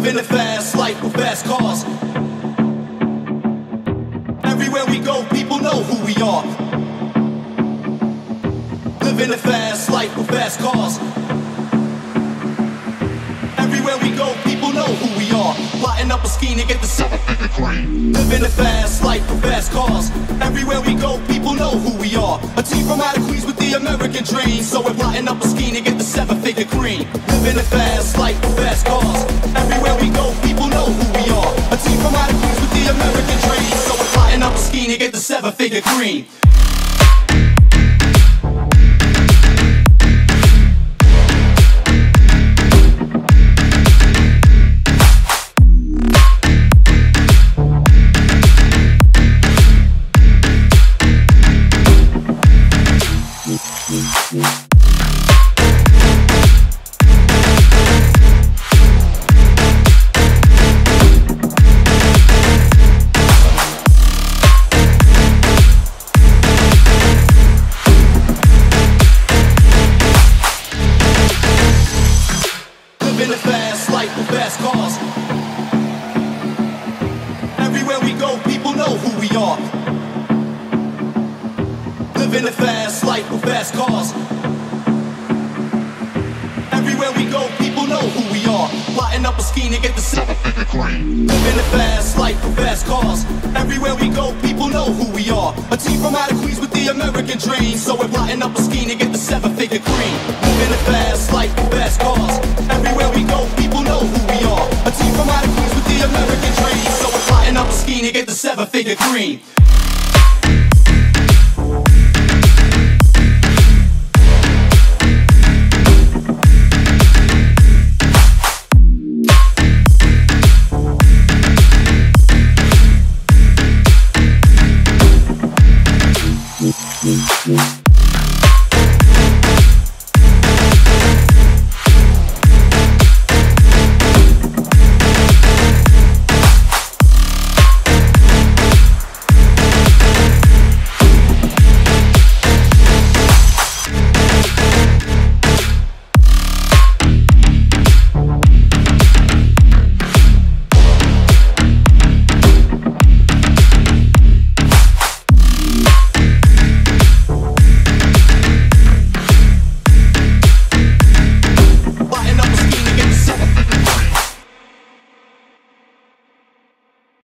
Living a fast life with fast cars. Everywhere we go, people know who we are. Living a fast life with fast cars. Everywhere we go, people know who we are. Plotting up a scheme to get the seven-figure cream. Living a fast life with fast cars. Everywhere we go, people know who we are. A team from out of Queens with the American dream. So we're plotting up a scheme to get the seven-figure cream. Living a fast life with fast cars. Everywhere we go, people know who we are. A team from out of Queens with the American dream. So we're plotting up a scheme to get the seven-figure cream. Living a fast life with fast cars. Everywhere we go, people know who we are. Living a fast life with fast cars. Everywhere we go, people know who we are. Plotting up a scheme to get the seven-figure cream. Living a fast life with fast cars. Everywhere we go, people know who we are. A team from out of Queens with the American dream. So we're plotting up a scheme to get the seven-figure cream. Living a fast life with fast cars. Everywhere we go, people know who we are. A team from out of Queens with the American dream. So we're plotting up a scheme to get the seven-figure cream.